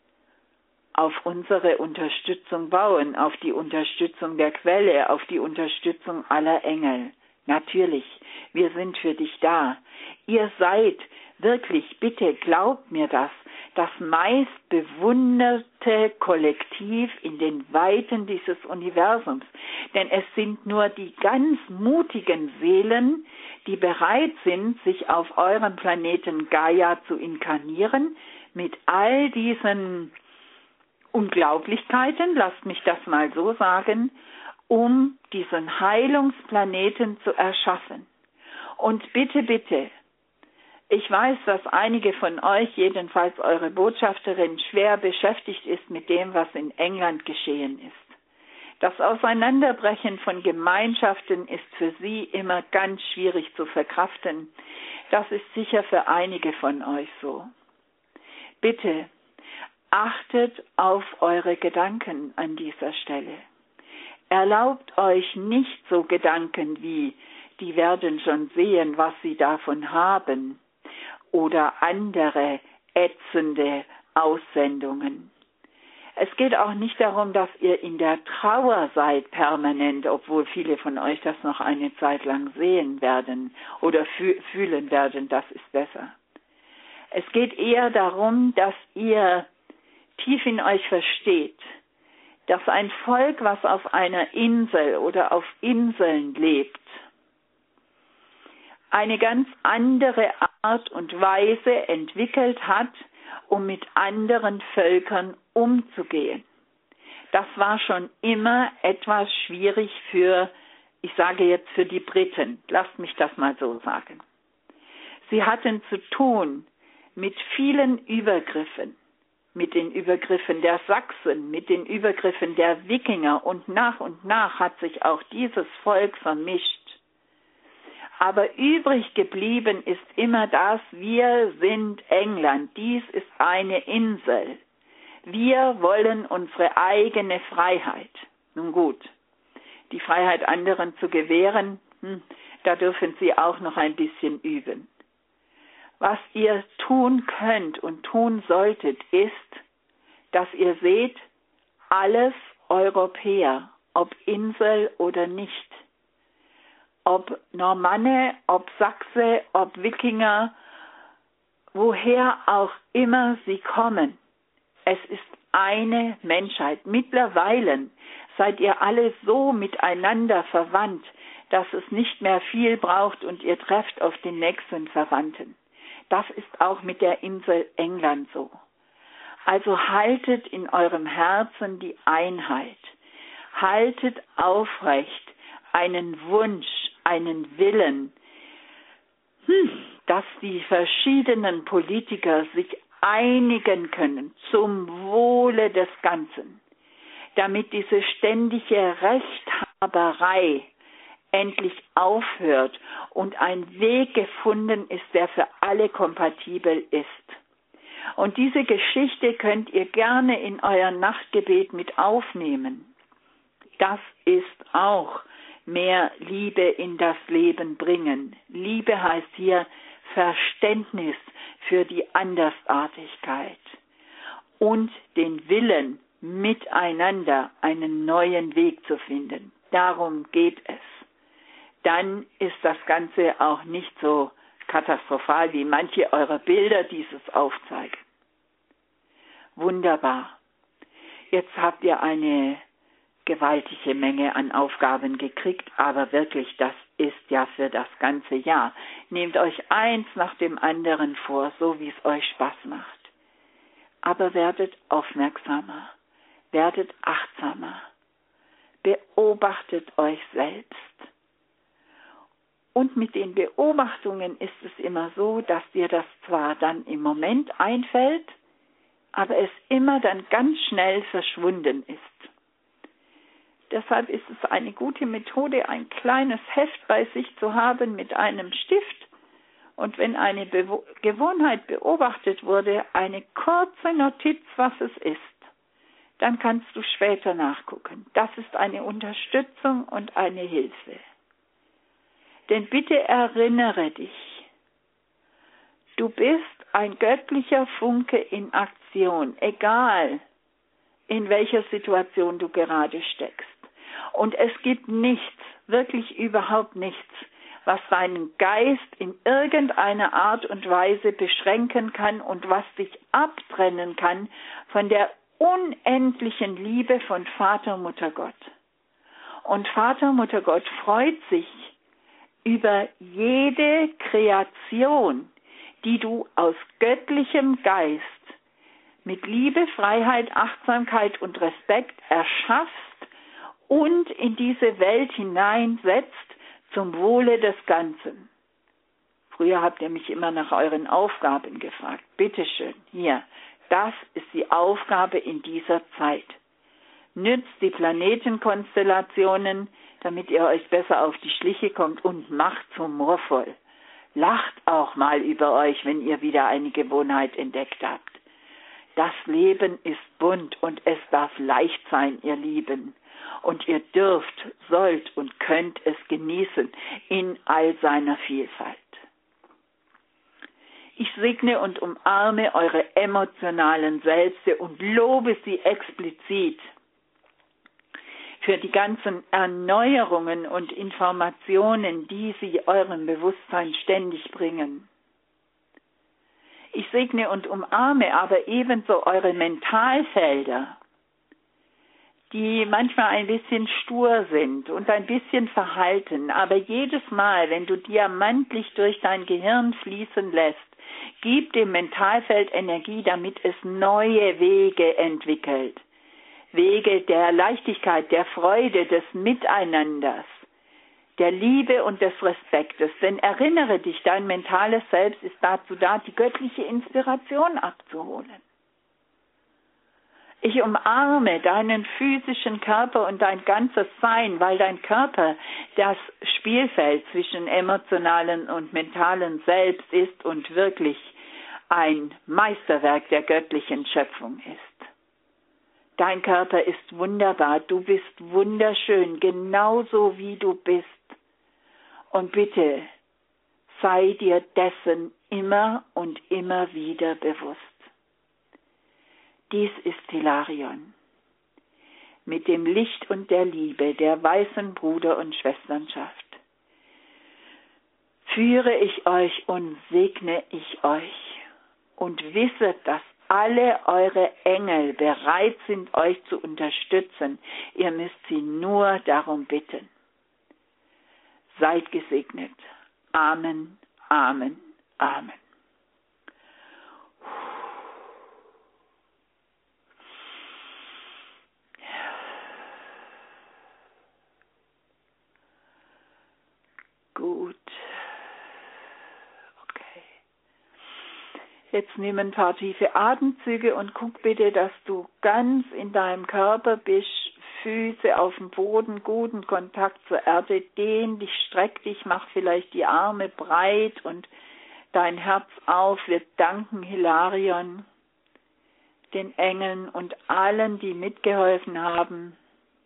auf unsere Unterstützung bauen, auf die Unterstützung der Quelle, auf die Unterstützung aller Engel. Natürlich, wir sind für dich da. Ihr seid wirklich, bitte glaubt mir das meist bewunderte Kollektiv in den Weiten dieses Universums. Denn es sind nur die ganz mutigen Seelen, die bereit sind, sich auf eurem Planeten Gaia zu inkarnieren, mit all diesen Unglaublichkeiten, lasst mich das mal so sagen, um diesen Heilungsplaneten zu erschaffen. Und bitte, bitte, ich weiß, dass einige von euch, jedenfalls eure Botschafterin, schwer beschäftigt ist mit dem, was in England geschehen ist. Das Auseinanderbrechen von Gemeinschaften ist für sie immer ganz schwierig zu verkraften. Das ist sicher für einige von euch so. Bitte, achtet auf eure Gedanken an dieser Stelle. Erlaubt euch nicht so Gedanken wie, die werden schon sehen, was sie davon haben, oder andere ätzende Aussendungen. Es geht auch nicht darum, dass ihr in der Trauer seid permanent, obwohl viele von euch das noch eine Zeit lang sehen werden oder fühlen werden, das ist besser. Es geht eher darum, dass ihr tief in euch versteht, dass ein Volk, was auf einer Insel oder auf Inseln lebt, eine ganz andere Art und Weise entwickelt hat, um mit anderen Völkern umzugehen. Das war schon immer etwas schwierig ich sage jetzt für die Briten, lasst mich das mal so sagen. Sie hatten zu tun mit vielen Übergriffen, mit den Übergriffen der Sachsen, mit den Übergriffen der Wikinger und nach hat sich auch dieses Volk vermischt. Aber übrig geblieben ist immer das, wir sind England, dies ist eine Insel. Wir wollen unsere eigene Freiheit. Nun gut, die Freiheit anderen zu gewähren, da dürfen Sie auch noch ein bisschen üben. Was ihr tun könnt und tun solltet, ist, dass ihr seht, alles Europäer, ob Insel oder nicht, ob Normanne, ob Sachse, ob Wikinger, woher auch immer sie kommen. Es ist eine Menschheit. Mittlerweile seid ihr alle so miteinander verwandt, dass es nicht mehr viel braucht und ihr trefft auf den nächsten Verwandten. Das ist auch mit der Insel England so. Also haltet in eurem Herzen die Einheit. Haltet aufrecht einen Wunsch, einen Willen, dass die verschiedenen Politiker sich einigen können zum Wohle des Ganzen, damit diese ständige Rechthaberei endlich aufhört und ein Weg gefunden ist, der für alle kompatibel ist. Und diese Geschichte könnt ihr gerne in euer Nachtgebet mit aufnehmen. Das ist auch mehr Liebe in das Leben bringen. Liebe heißt hier Verständnis für die Andersartigkeit und den Willen, miteinander einen neuen Weg zu finden. Darum geht es. Dann ist das Ganze auch nicht so katastrophal, wie manche eurer Bilder dieses aufzeigen. Wunderbar. Jetzt habt ihr eine gewaltige Menge an Aufgaben gekriegt, aber wirklich, das ist ja für das ganze Jahr. Nehmt euch eins nach dem anderen vor, so wie es euch Spaß macht. Aber werdet aufmerksamer, werdet achtsamer, beobachtet euch selbst. Und mit den Beobachtungen ist es immer so, dass dir das zwar dann im Moment einfällt, aber es immer dann ganz schnell verschwunden ist. Deshalb ist es eine gute Methode, ein kleines Heft bei sich zu haben mit einem Stift und wenn eine Gewohnheit beobachtet wurde, eine kurze Notiz, was es ist. Dann kannst du später nachgucken. Das ist eine Unterstützung und eine Hilfe. Denn bitte erinnere dich, du bist ein göttlicher Funke in Aktion, egal in welcher Situation du gerade steckst. Und es gibt nichts, wirklich überhaupt nichts, was deinen Geist in irgendeiner Art und Weise beschränken kann und was dich abtrennen kann von der unendlichen Liebe von Vater, Mutter Gott. Und Vater, Mutter Gott freut sich über jede Kreation, die du aus göttlichem Geist mit Liebe, Freiheit, Achtsamkeit und Respekt erschaffst und in diese Welt hineinsetzt zum Wohle des Ganzen. Früher habt ihr mich immer nach euren Aufgaben gefragt. Bitteschön, hier, das ist die Aufgabe in dieser Zeit. Nützt die Planetenkonstellationen, damit ihr euch besser auf die Schliche kommt und macht humorvoll. Lacht auch mal über euch, wenn ihr wieder eine Gewohnheit entdeckt habt. Das Leben ist bunt und es darf leicht sein, ihr Lieben. Und ihr dürft, sollt und könnt es genießen in all seiner Vielfalt. Ich segne und umarme eure emotionalen Selbste und lobe sie explizit für die ganzen Erneuerungen und Informationen, die sie eurem Bewusstsein ständig bringen. Ich segne und umarme aber ebenso eure Mentalfelder, die manchmal ein bisschen stur sind und ein bisschen verhalten, aber jedes Mal, wenn du diamantlich durch dein Gehirn fließen lässt, gib dem Mentalfeld Energie, damit es neue Wege entwickelt. Wege der Leichtigkeit, der Freude, des Miteinanders, der Liebe und des Respektes. Denn erinnere dich, dein mentales Selbst ist dazu da, die göttliche Inspiration abzuholen. Ich umarme deinen physischen Körper und dein ganzes Sein, weil dein Körper das Spielfeld zwischen emotionalen und mentalen Selbst ist und wirklich ein Meisterwerk der göttlichen Schöpfung ist. Dein Körper ist wunderbar, du bist wunderschön, genauso wie du bist. Und bitte, sei dir dessen immer und immer wieder bewusst. Dies ist Hilarion. Mit dem Licht und der Liebe der weißen Bruder- und Schwesternschaft führe ich euch und segne ich euch und wisset, dass alle eure Engel bereit sind, euch zu unterstützen. Ihr müsst sie nur darum bitten. Seid gesegnet. Amen, Amen, Amen. Gut. Okay. Jetzt nimm ein paar tiefe Atemzüge und guck bitte, dass du ganz in deinem Körper bist. Füße auf dem Boden, guten Kontakt zur Erde, dehn dich, streck dich, mach vielleicht die Arme breit und dein Herz auf. Wir danken Hilarion, den Engeln und allen, die mitgeholfen haben.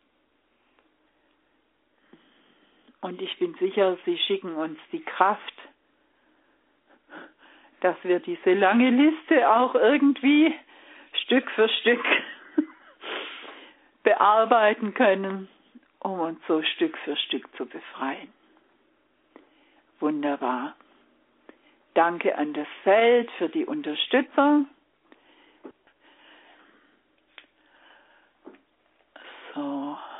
Und ich bin sicher, sie schicken uns die Kraft, dass wir diese lange Liste auch irgendwie Stück für Stück bearbeiten können, um uns so Stück für Stück zu befreien. Wunderbar. Danke an das Feld für die Unterstützung. So.